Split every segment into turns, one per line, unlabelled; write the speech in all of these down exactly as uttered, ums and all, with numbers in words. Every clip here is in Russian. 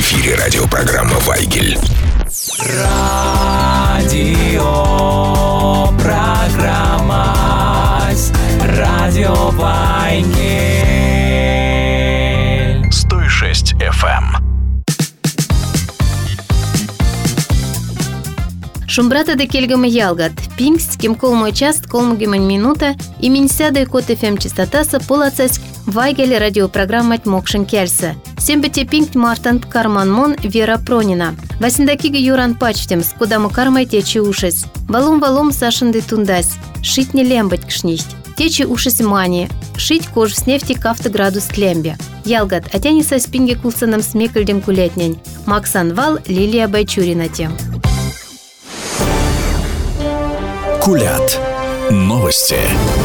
эфире радиопрограмма «Вайгель».
Радио программа Радио Вайгель.
сто шесть эф эм.
Шумбрата де кельгамы ялгат. Пингс, кем колмой част, колмугемань минута, и минсяда кот эф эм частотаса полацась Вайгель радиопрограммать мокшин кельса. Сембете пинг мартан карман мон Вера Пронина. Васиндакига юран пачтемс, куда мы кармай течи ушес. Валум-валум сашенды тундась. Шить не лембать кшнисть. Течи ушес мани. Шить кож с нефти кафта градус тлембе. Ялгат, а тяни со спинги кулсаном смекальдем кулетнянь. Максан Вал, Лилия Байчурина тем.
Кулят. Новости.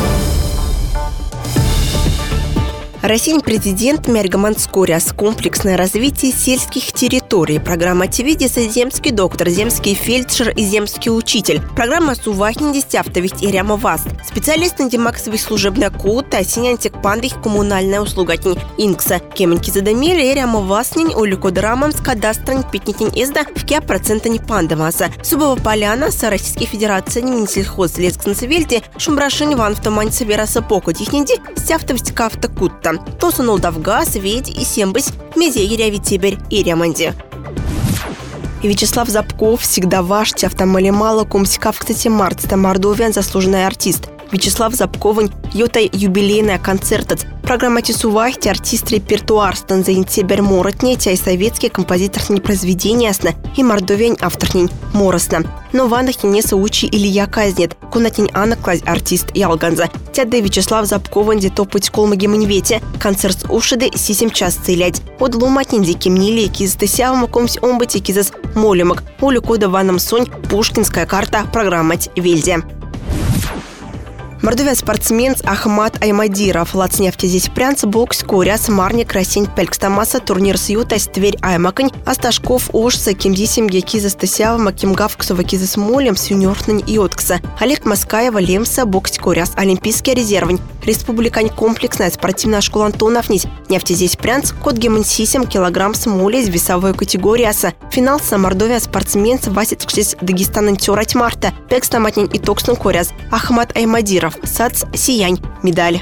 Российский президент Мергаман Скоряс. Комплексное развитие сельских территорий. Программа «Тивидиса» земский доктор, земский фельдшер и земский учитель. Программа «Сувахнин десятовить и ряма васт». Специалист на демаксовый служебный код, асинянтик пандых коммунальная услуга инкса. Кеменки задамели и ряма вастнень улюкодрамам с кадастрань питнитень изда в кя процента не пандаваса. Субова поляна с Российской Федерации Минсельхоз Лескнцевельте Шумбрашин Ван в Томань собирался поку технинди сявтовсть кафта кутта. Тосунул давга, сведь и сембысь, мезе еряви теперь и ряманди. Вячеслав Запков всегда ваш автомалимала комсикав, кстати, март, Мордовиан, заслуженный артист. Вячеслав Запковын, йотай юбилейная концертът. Программа «Тисувахти» артист репертуар станзаин себер моротне, тяй советский композитор не произведения ясно и мордовень автор не моросна. Но ванах не соучи Илья Казнет, кунатень Анна Клазь артист Ялганза. Тяды Вячеслав Запковын де топыть колмаги маньвете, концерт с ушиды сисем час целять. От луматнин диким нили, кизы тысявам комсь омбати кизас молемок, улю кода ванам сонь, пушкинская карта, программать вельзе. Мордовия спортсмен Ахмат Аймадиров. Лацнефти здесь прянц, бокс, куряс, марник, красень, пелькстамаса, турнир с ютась, Тверь, Аймакань, Асташков, Ошса, Кимдисим, Гекиза, Стасява, Макимгавксова, Киза с Молем, Сюнёртнань и Откса. Олег Маскаева, Лемса, бокс, куряс, Олимпийский резервень. Республикань комплексная спортивная школа Антонов нить. Нефти здесь прянц, код гемансисим, килограмм с молей из весовой категории. Финал с Мордовия спортсмен Васицкшис Дагестан Антюрать Марта. Пекстаматнин и Токсн куряс. Ахмат Аймадиров. Сац Сиянь. Медаль.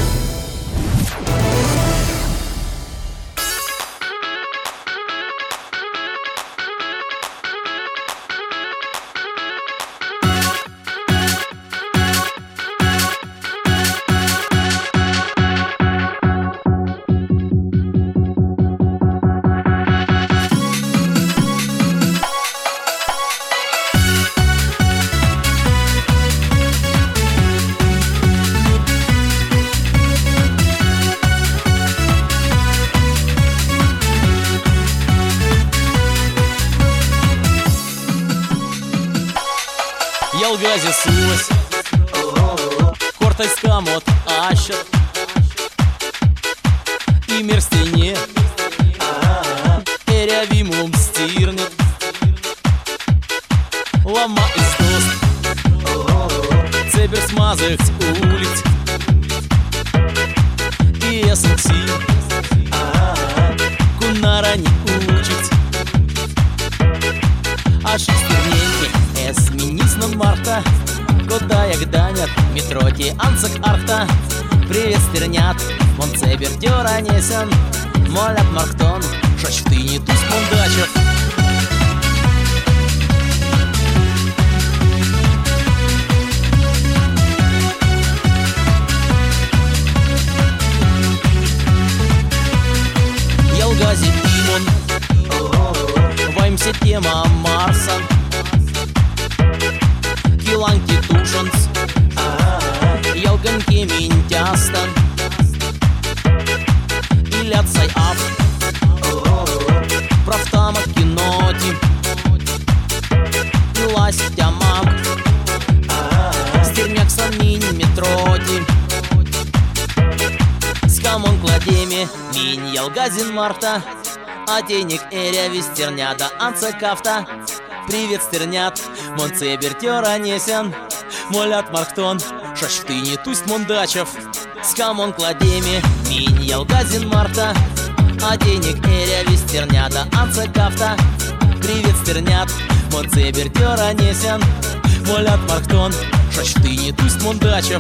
Ялгази сулась, кортай скамот ащат, и мир стене, эрявимум стирнет, лама из дост, цепер смазых улиц, и эсэнси, кунара не учить, а шестерненьки с министром марта, куда як данят, метроти анцак арта. Привет, стернят, он цебер дёра несен, молят марктон, шач ты не туз мундачев. Ялгази имон, ваймся тема Марса. Киланки тушанс, ялганки минтястан, илят сай аф, правтама киноти, илась тямам, стерняк саминь метроти, с камон кладеми, минь ялгазин марта, а денег эря вестерня да анца кафта. Привет, стернят, мон цебер тёра несен, молят марктон, шаш ты не тусть мундачев. С камон кладеми, минь ялгазин марта, А денег эря вистернята анцекафта. Привет, стернят, монце бердера несен. Молят марктон, шач ты не тусть мундачев.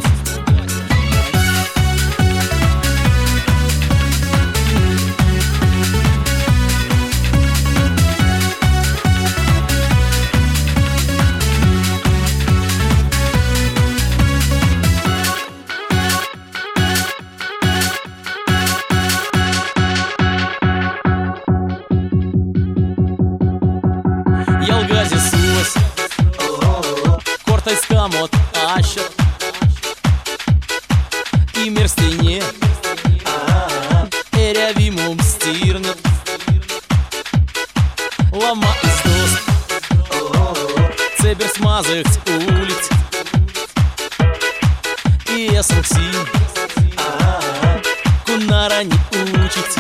Ялгази сулась, кортай скамот ащет. И мерстене эря вимум стирнет. Лама из дост, цебер смазых улиц. И эсмукси кунара не учить.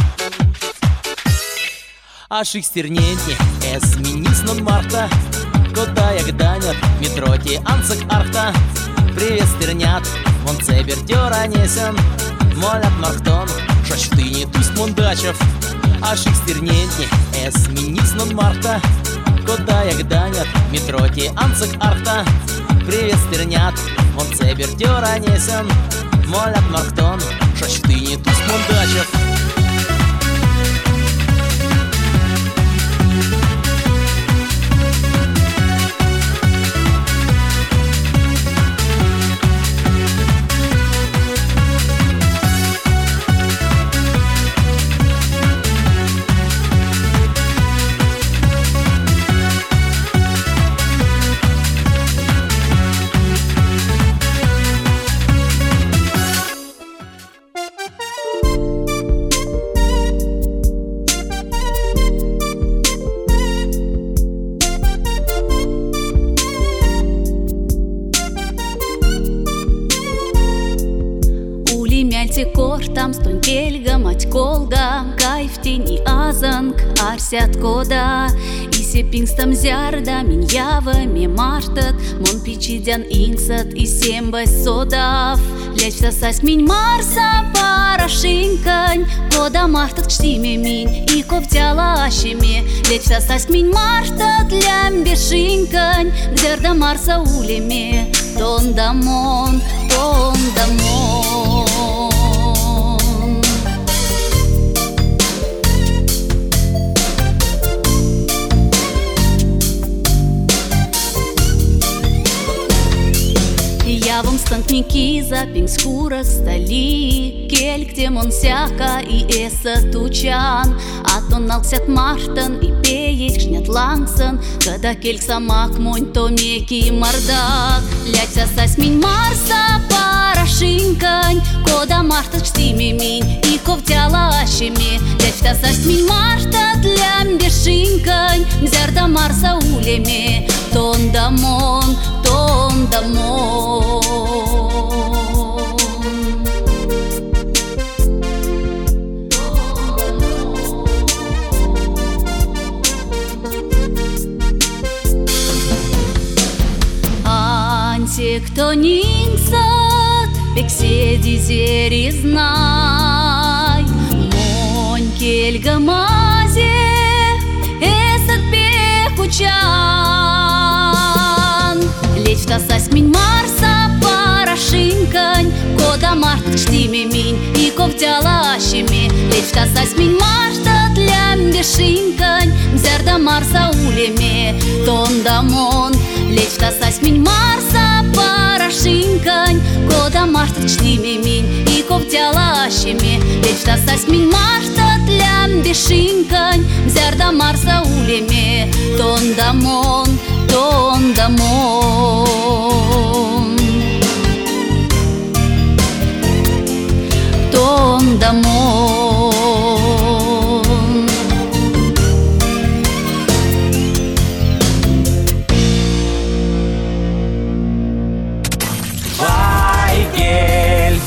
А шикстерненьки эсминис нон марта. Кота як данят метроти анцек арта. Привет, стернят, вон цебер дёра несен. Молят марктон, шач ты не тусть мундачев. А шикстерненьки эсминис нон марта. Кота як данят метроти анцек арта. Привет, стернят, вон цебер дёра несен. Молят марктон, шач ты не тусть мундачев.
Кортам стон келга мать колга, кайфтени азанг арсят кода. И сепингстам зярда мин ява ме мартат, мон пичидян инксат и сембай содав. Лять всасась минь марса парашинкань, кода мартат кштиме минь и ковтяла ашеме. Лять всасась минь мартат лямбешинкань, гзерда марса улеме. Тон дамон, тон дамон. Я вам станкники за пингскурах стали, кельк демон сяка и эса тучан. А то налксят мартан и пеет шнят лангсан, когда кельк самак монь то меки мордак. Лять сасась минь марса парашинкань, кода марта чтиме минь и ковтяла ашеме. Лять сасась минь марта лямбешинкань, гзерда марса улеме. Тон дамон, тон дамон. Анте кто нингсат, пекседи зери знай. Монь кельга мазе, эсат пекучан. Лечь тасась минь марса парашинкань, кода марта чтиме минь и ковтяла ашеме. Лечь тасась минь марта лямбешинкань, гзерда марса улеме. Тон дамон, лечь тасась минь марса парашинкань, кода марта чтиме минь и ковтяла ашеме. Лечь тасась минь марта лямбешинкань, гзерда марса улеме. Тон дамон, тон дамон. Тон дамон.
Вайгель.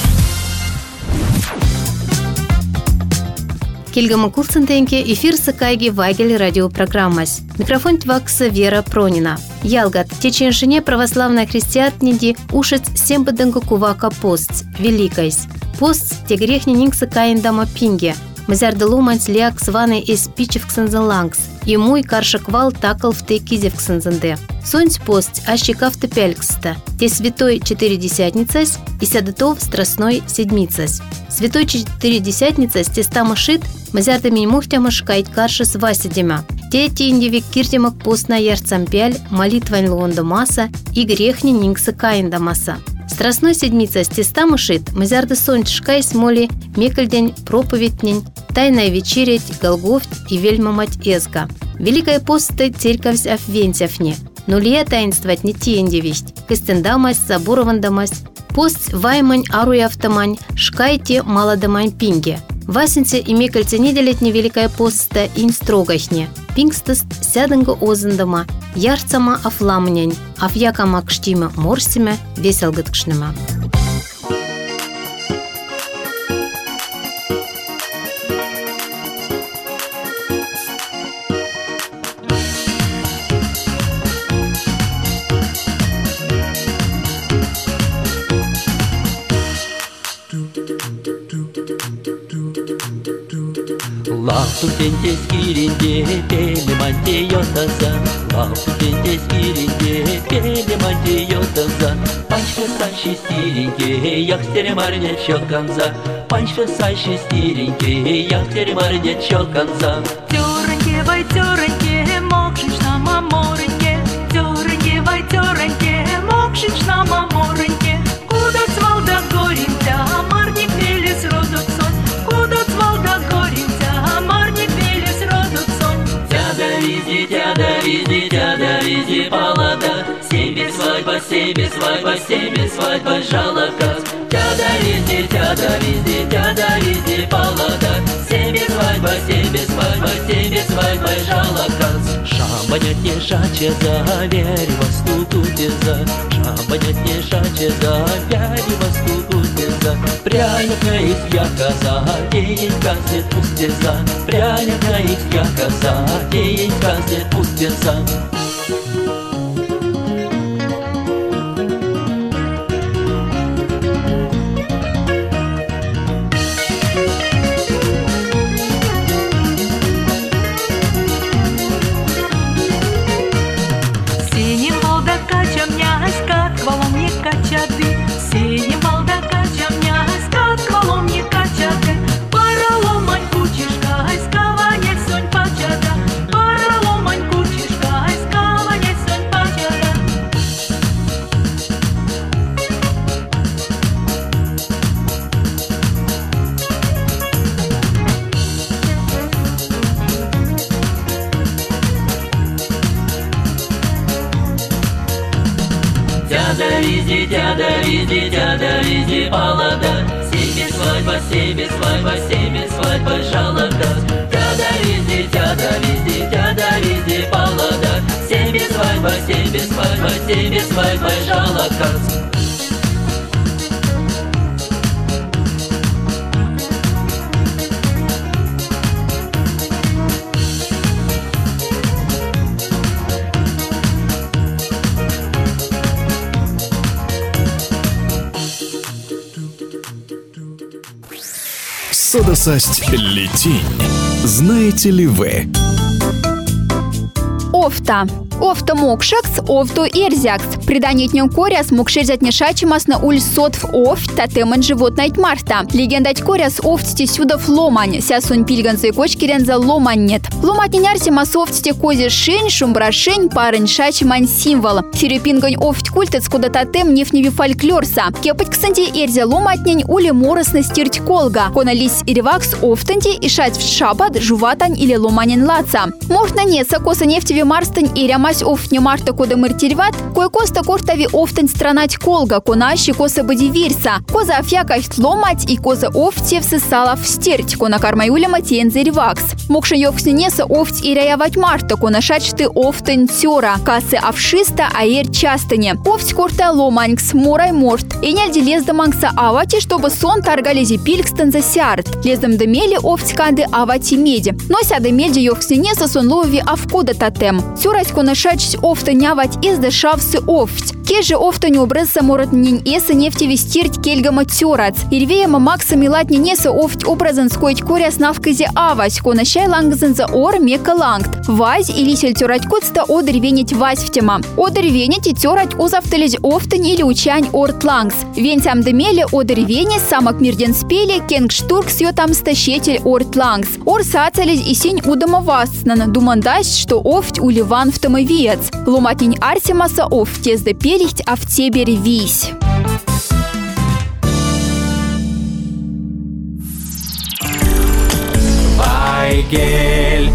Кельгамы кулсентенке эфир сыкайги Вайгель радиопрограммас. Микрофон твакса Вера Пронина. Ялгат, теченшине православная христиатниди ушец сембадынга кувака пост, великайс. Пост те грехни нингсы каиндама пинге. мазярды ломань сляк сваны из пичевксензен лангс, и мой каршаквал такал в те кизевксензенде. Сонь пост ащикав тепелькста, те святой четыредесятницась и сядытов страстной седмицась. Святой четыредесятницась те стамашит, мазярды миньмухтямаш кайт каршис васидема. Те тиндевик киртемак пост на ярцампяль, молитвань луонда маса и грехни нингса каинда маса. Страстной седмица стестамышит, мазярды сончшкайс моли, мекальдень, проповеднень, тайная вечерять, голговть и вельма мать эзга. Великая поста церковь афвентьяфне, но лия таинствовать не тиендевисть, костендамась, соборовандамась, пост ваймань аруяфтамань, шкайте маладамань пинге. Васенце и мекальце неделетне великая поста ин строгахне. Пингстаст сядынга озындама, ярцама афламнянь, афьякама кштима морсима, веселгаткшнема.
Лапту тентес киринде, пели манте йотаза. Лапту тентес киринде, пели манте йотаза. Панчка саши стиринге, яхтере марня чоканза. Панчка саши стиринге, яхтере марня чоканза.
Тёреньке, вай тёреньке, мокшич на мамореньке. Тёреньке, вай тёреньке, мокшич на мамореньке. Куда цвал да горинтя, марник велес родот сон. Куда цвал да горинтя, марник велес родот сон.
Тяда визи, тяда визи, тяда визи палада. Себе свадьба, себе свадьба, себе свадьба жалоказ. Тяда визи, тяда визи, тяда визи палада. Себе свадьба, себе свадьба, себе свадьба жалоказ. Шамбанят не шаче за, вери вас тутутеза. Шамбанят не шаче за, вери вас тутутеза. Пряника из яказа, день казнет пустеза. Пряника из яказа, день казнет пустеза.
Синим балдака чамня, скат колом не качаты. Параломань кучишка, скаване сонь пачата. Параломань кучишка, скаване сонь пачата.
Тяда визи, тяда визи, тяда визи палада. Себе свадьба, себе свадьба, себе свадьба жалоказ. Тяда визи, тяда визи, тяда визи палада. Себе свадьба, себе свадьба, себе свадьба жалоказ.
Содосасть летень. Знаете ли вы?
Офта. Офта мокшакс, офту эрзякс. Приданетнен коряс мокшерзят нешачимас на уль сотв офт, татеман животнайт марта. Легендать коряс офтите сюдов ломань. Сясун пильганцы кочкиренза ломань нет. Ломать нярсимас офтите кози шень, шумбрашень, парень шачимань символ. Сирюпингань офт культец куда татем нефневи фольклорса. Кепать ксанти эрзя ломатнень ули моросно стирть колга. Конались иревакс офтанти и шать в шабат жуватань или ломанин лаца. Мортна неца коса нефтеви марстань и ряма офтня марта кода мартирват, кой коста кортави офтань странать колга, конащи коса бодивирса, коза афьякахт ломать и коза офтев сысала в стерть, кона кармаюля матензе ревакс. Мокша йоксненеса офть и ряявать марта, кона шачты офтань тёра, касы авшиста аэр частыне. Офть корта ломанькс, морай морт, и няльди лездам ангса авати, чтобы сон таргалези пилькстан за сярт. Лездам демели офть канды авати меди. Но сяда меди йоксненеса сон лови авкода татем. Тёрать кона шачсь офта нявать из дешавсы офть. Кеже офта не образца морот нень эса нефти вестирть кельгама тёрац. Ирвеяма макса милат не неса офт образан скоить коря снавказе авась, кона щай лангзен за ор мека лангт. Вась или сель тёрать котста одер венить вась в тема. Одер венить и тёрать узавталить офтань или учань орт лангс. Вень там демеле одер венить самок мирден спели кенг штурк сё там стащетель орт лангс. Ор сацалить и синь удома васцнана думандась, что офт уливан в томовец. Ломатень арсимаса офт тезда пелихть, а в тебе ревись.
Вайгель.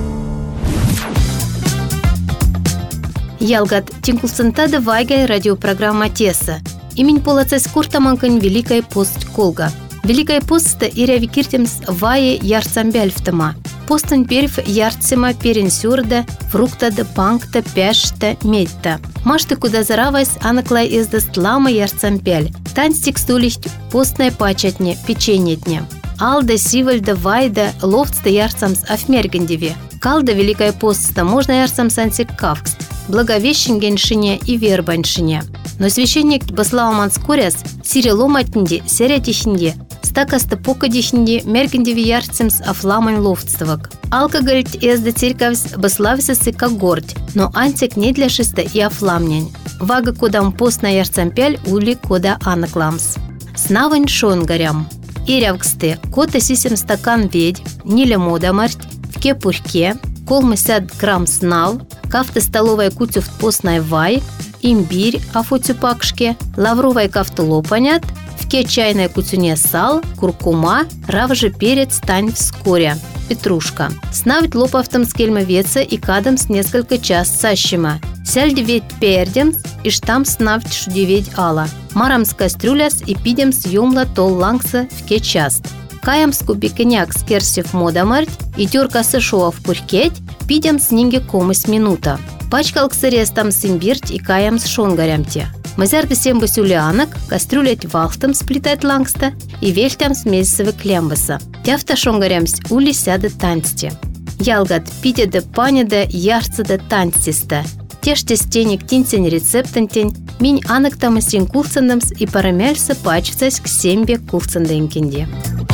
Ялгат Тинкулсантада Вайгель радиопрограмма Теса. Имень полацес куртаманкань Великая пост Колга. Великая поста иря викиртемс вае ярцамбяльфтама. Постань перв ярцема перенсюрда, фруктада, панкта, пяшта, медта. Машты куда заравайс анаклай издаст лама ярцампяль. Танстик стулихть постная пачатне, печеньетне. Алда, сивальда, вайда, лофтста ярцамс афмергендеве. Калда Великая поста можно ярцамс ансик кавкст. Благовещенгеншине и вербаншине. Но священник Баслава Манскоряс сире ломатнде, серя тихнде, стакаста покадихнде, мергендеве ярцамс афламань лофтствак. Алкогольть эзда церковь баслависасы как гордь, но антик не для шеста и афламнень. Вага кодам постна ярцампяль ули кода анакламс. Снавань шонгарям. Ирявксты, кота сисем стакан ведь, ниле мода марть, в кепурке, колмысят грамм снав, кафта столовая кутюфт постная вай, имбирь афотюпакшке, лавровая кафта лопанят, в ке чайная кутюне сал, куркума, равже перец тань вскоре, петрушка. Снавить лопавтом скельма веца и кадам с несколько час сащима. Сяль девять пердемс и штам снавить шудеведь ала. Марам с кастрюляс и пидем с юмла тол лангса в ке част. Каям с кубикеняк с керсев модамарть и тёрка сышова в пуркеть, пидем с нинге комыс минута. Пачкал к сырестам с имбирть и каям с шонгарямте. Мазярда семь басюлянок, кастрюлять вахтам сплетать лангста и вельтам смесовы клембаса. Тяфта шонгарямс ули сяда танцте. Ялгат пите де пане де ярца де танцтиста. Теште стеник тинцень рецептантень, минь анак там истин курцандамс и парамельса пачцась к сембе курцанденкинде.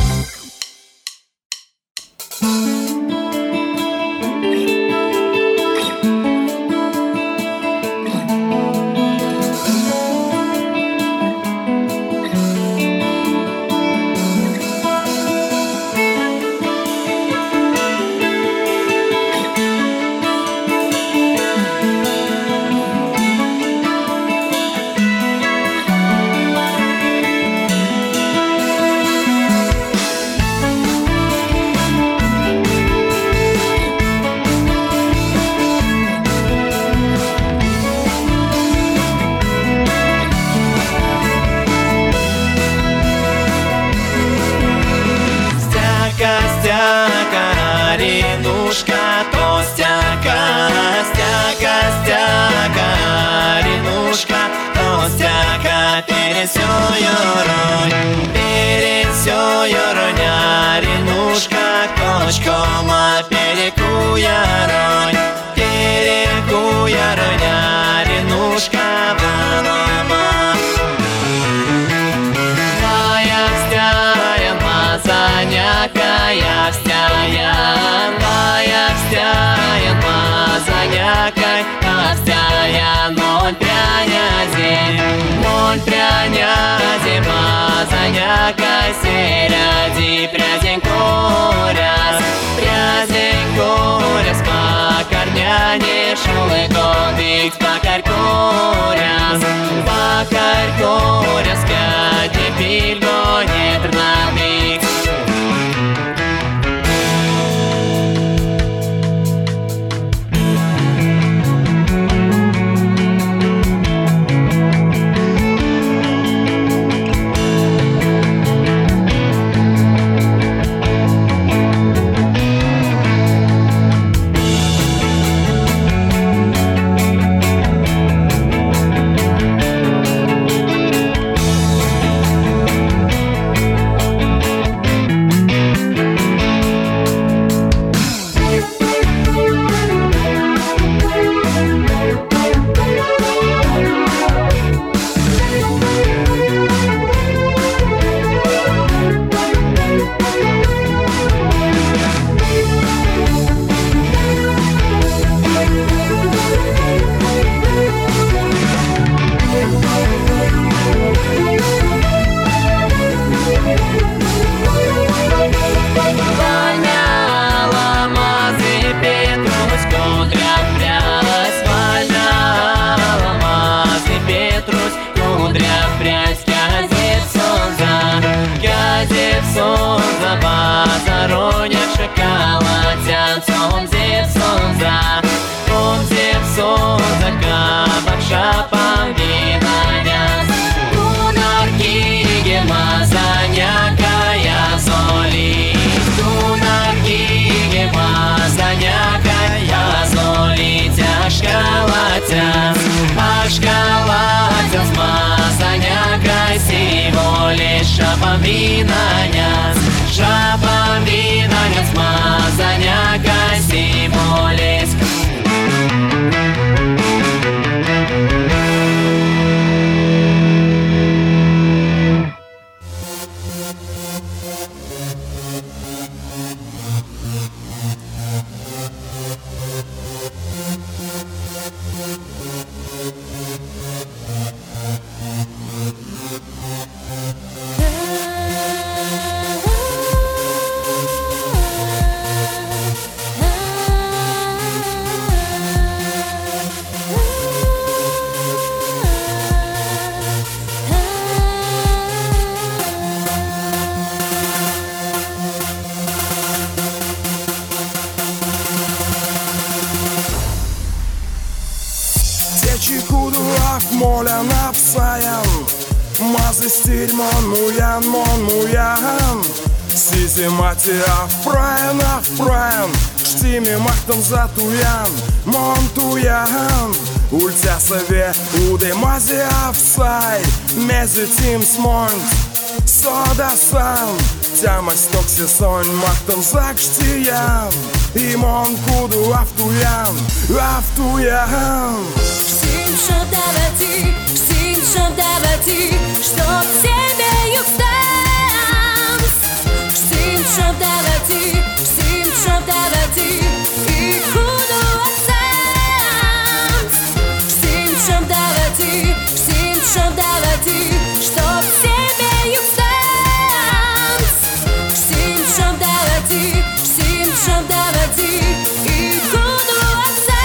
Кома переку яронь, переку яроня, ренушка ванама. Моя встяя, мазаняка, я встяя, моя встяя, мазаняка, я встяя, ноль прянязи, ноль прянязи, мазаняка, серяди, прядень коряс. Коряс по корняне шулы годик покарь коряс, покарь коряс, кадне пильго не трнавик. сонза, базаронях шоколадян, сонзев сонза, сонзев сонза, кабак шапам винаняс. Тунаркиге мазанякая золи, тунаркиге мазанякая золи, тяжкалатяс, ашкалатяс, мазанякай всего лишь шапам винаняс, шапам винаняс, мазанякай всего лишь.
Molen apsayan Mazı stil mon muyan mon muyan Sizi mati afprayan afprayan Штими махтам затуян Mon tuyan Ultia savе ude mazi afsay Mezi tim smont Soda san Тямас токси сон махтам закштиян И mon kudu aftuyan Aftuyan
Всем, чтоб давати, всем, чтоб давати, чтоб себе юкстанс. Всем, чтоб давати, всем, чтоб давати, и худу отсанс. Всем, чтоб давати, всем, чтоб давати, чтоб себе юкстанс. Всем, чтоб давати, всем, чтоб давати, и худу отсанс.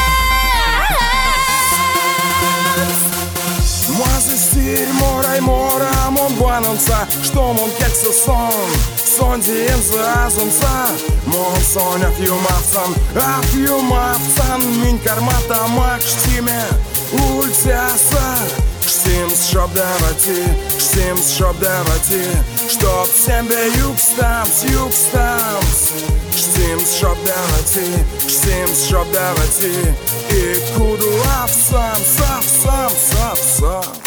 Mazı stil moraj mora mon buanonca Što mon keksa son Son dijem za azonca Mon son afjumavcan Afjumavcan Min karmata mak štime Ультяса Штимс чтоб давати Штимс чтоб давати Чтоб себе юкстамс Юкстамс Штимс чтоб давати Штимс чтоб давати И куду афсамс Афсамс Афсамс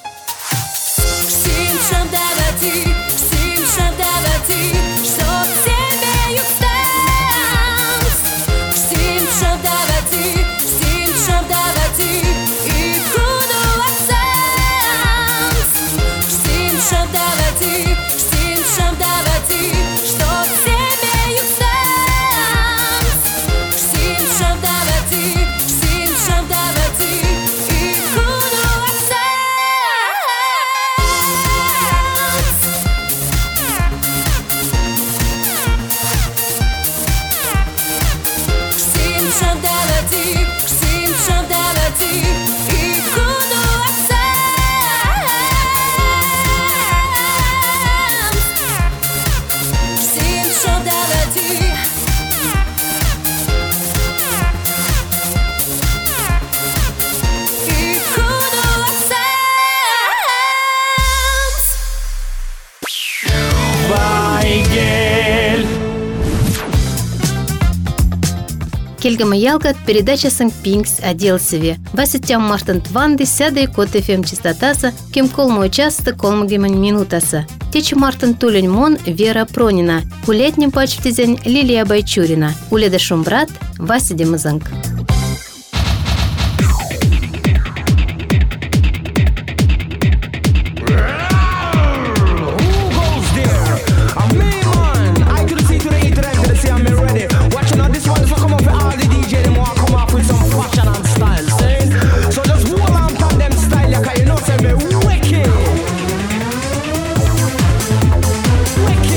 Всем, чтоб давати, всем, чтоб давати, чтоб себе юкстанс. Всем, чтоб давати, всем, чтоб давати, и худу отсанс. Всем, чтоб давати, всем, чтоб давати, чтоб себе юкстанс. Всем, чтоб давати, всем, чтоб давати, и худу отсанс. Всем, чтоб давати, всем, чтоб давати, и худу отсанс. Всем, чтоб давати. И худу отсанс.
Байгель.
Келгама ялгат передачасын Пинкс отделсеве. Васитям мартын тванды сядай кот эф эм частотаса, кем колмо участы колмогеман минутасы. Течи мартын тулень мон Вера Пронина, кулетнем пачптизень Лилия Байчурина, уледа шумбрат Вася Демызанг.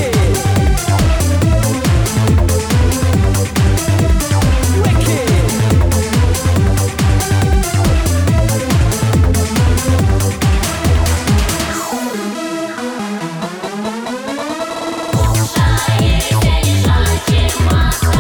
Wicked. Мои лежачие маски.